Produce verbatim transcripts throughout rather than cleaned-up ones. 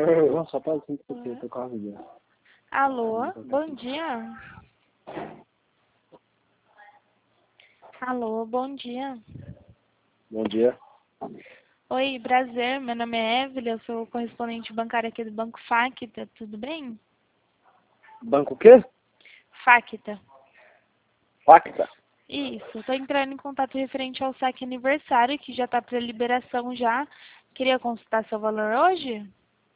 Não, só para assim que eu tô com a vida. Alô, bom dia. Alô, bom dia. Bom dia. Oi, prazer, meu nome é Evelyn, eu sou correspondente bancária aqui do Banco Facta, tudo bem? Banco o quê? Facta. Facta. Isso, estou entrando em contato referente ao saque aniversário, que já está para liberação já. Queria consultar seu valor hoje?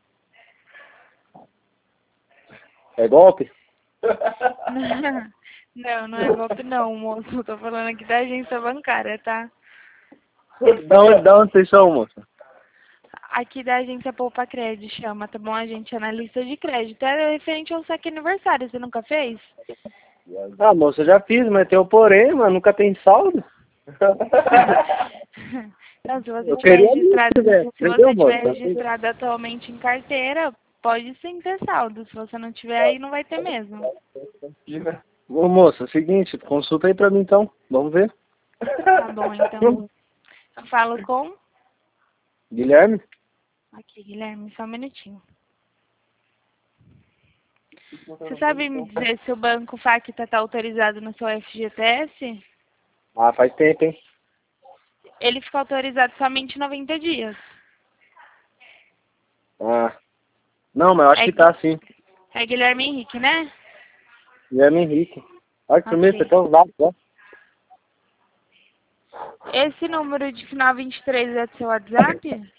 É golpe? Não, não é golpe não, moço. Eu tô falando aqui da agência bancária, tá? Da onde, da onde vocês são, moça? Aqui da agência Poupa Crédito chama, tá bom? A gente é analista de crédito. É referente ao saque aniversário, você nunca fez? Ah, moça, eu já fiz, mas tem o porém, mas nunca tem saldo. Não, se você Eu tiver queria registrado, isso, velho. se Entendeu, você tiver moça? registrado atualmente em carteira, pode sim ter saldo. Se você não tiver aí, não vai ter mesmo. Ô, moça, é o seguinte, consulta aí pra mim então. Vamos ver. Tá bom, então. Eu falo com... Guilherme? Aqui, Guilherme, só um minutinho. Você sabe me dizer se o Banco Facta está autorizado no seu F G T S? Ah, faz tempo, hein? Ele fica autorizado somente noventa dias. Ah. Não, mas eu acho É, que tá sim. é Guilherme Henrique, né? Guilherme Henrique. Olha que sumiu, Ok. você tem uns dados, ó. Esse número de final vinte e três é do seu WhatsApp? Deixa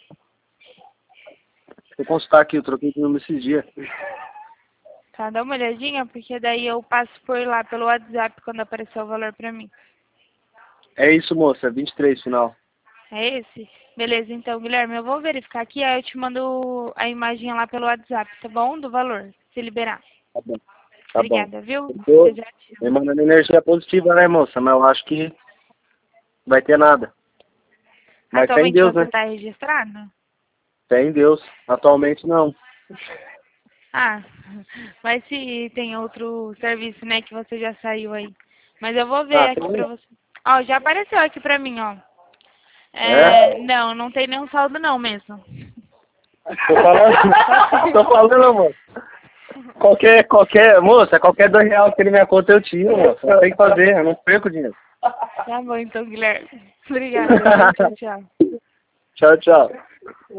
eu consultar aqui, eu troquei de número esses dias. Tá, dá uma olhadinha, porque daí eu passo por lá pelo WhatsApp quando aparecer o valor pra mim. É isso, moça, vinte e três final. É esse? Beleza, então, Guilherme, eu vou verificar aqui, aí eu te mando a imagem lá pelo WhatsApp, tá bom? Do valor, se liberar. Tá bom. Tá bom. Obrigada, viu? Eu tô Eu já te me amo. mandando energia positiva, né, moça? Mas eu acho que vai ter nada. Mas fé em Atualmente Deus, você né? está registrado? Fé em Deus. Atualmente não. Ah, mas se tem outro serviço, né, que você já saiu aí. Mas eu vou ver Ah, aqui pra tem. você. Ó, já apareceu aqui pra mim, ó. É? É, não, não tem nenhum saldo não mesmo. Tô falando, tô falando, moça. Qualquer, qualquer, moça, qualquer dois reais que ele me conta eu tiro, moça. Não tem que fazer, eu não perco dinheiro. Tá bom então, Guilherme. Obrigada, viu? Tchau, tchau. Tchau, tchau.